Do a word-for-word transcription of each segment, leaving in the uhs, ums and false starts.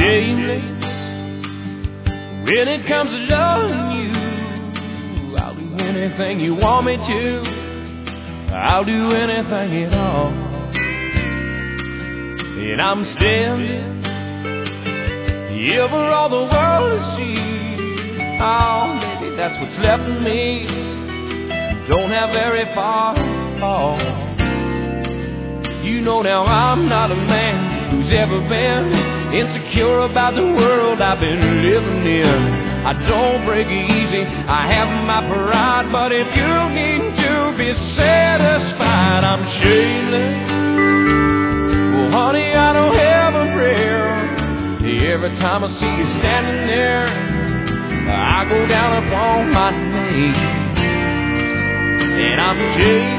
shameless when it comes to loving you. I'll do anything you want me to. I'll do anything at all. And I'm standing here for all the world to see. Oh, maybe that's what's left of me. Don't have very far to fall. You know now I'm not a man who's ever been insecure about the world I've been living in. I don't break easy, I have my pride, but if you need to be satisfied, I'm shameless. Well, honey, I don't have a prayer. Every time I see you standing there, I go down upon my knees. And I'm shameless.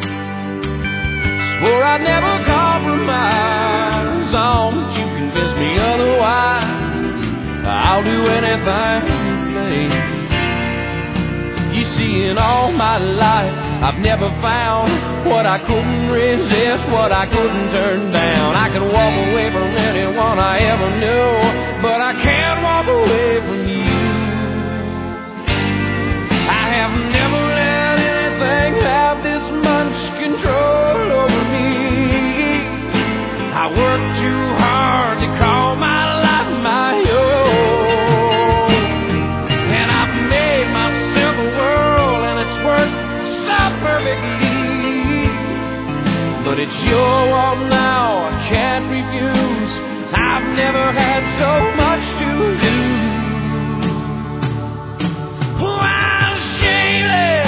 Swore I'd never compromise. Don't you convince me otherwise. I'll do anything you please. You see, in all my life, I've never found what I couldn't resist, what I couldn't turn down. I can walk away from anyone I ever knew, but I can't walk away from you. I have never let anything have this much control over me. I work too hard to call my life my own, and I've made myself a world, and it's worked so perfectly. But it's your world now, I can't refuse. I've never had so much to lose. Oh, I'm shameless.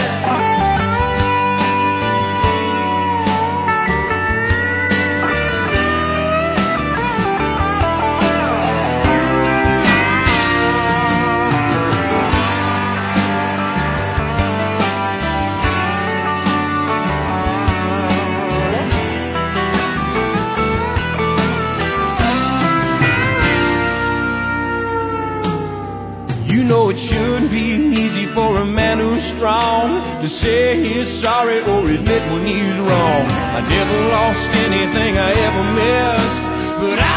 You know it shouldn't be easy for a man who's strong to say he's sorry or admit when he's wrong. I never lost anything I ever missed, but I